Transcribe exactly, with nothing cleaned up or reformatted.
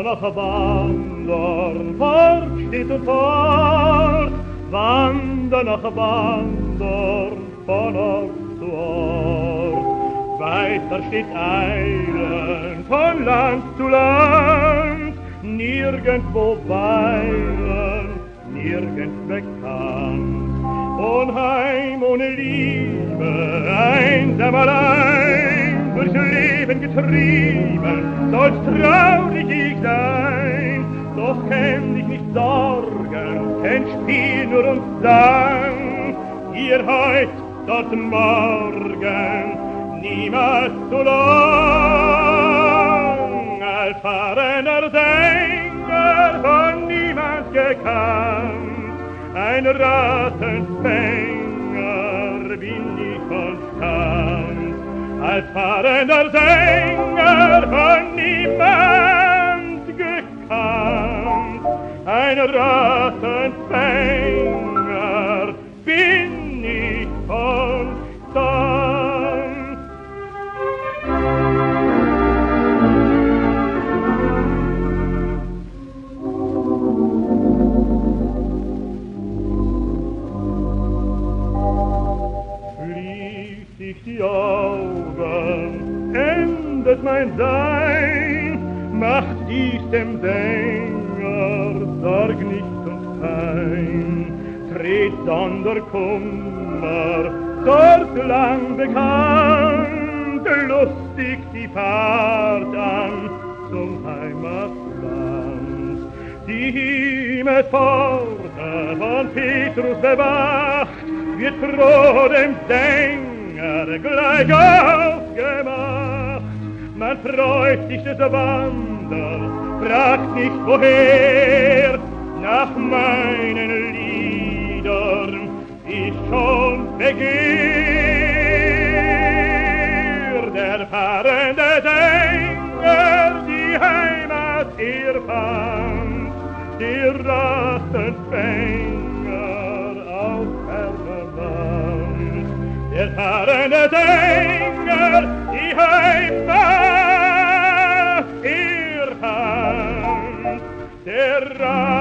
nach Wandern, fort steht und fort, wandern nach Wandern, von Ort zu Ort. Weiter steht Eilen, von Land zu Land, nirgendwo weilen, nirgends bekannt. Von Heim ohne Liebe, einsam allein, durchs Leben getrieben, soll's traurig ich sein. Doch kenn ich nicht Sorgen, kenn Spiel nur und Sang. Hier heut, dort morgen, niemals so lang. Erfahrener Sänger, von niemals gekannt, ein Rattenfänger bin ich konstant. Als fahrender Sänger von niemand gekannt, ein Rattenfänger bin ich konstant. Die Augen, endet mein Sein, macht dies dem Sänger Sorg nicht und Pein. Tret Sonderkummer, dort lang bekannt, lustig die Fahrt an zum Heimatland. Die Himmelspforte von Petrus bewacht, wird froh dem Sänger gleich aufgemacht. Man freut sich des Wanders, fragt nicht woher, nach meinen Liedern ist schon Begehr. Der fahrende Sänger die Heimat erfand, die Rattenfänger auf ferner Wand. Der fahrende Sänger, die Heimat erfand, der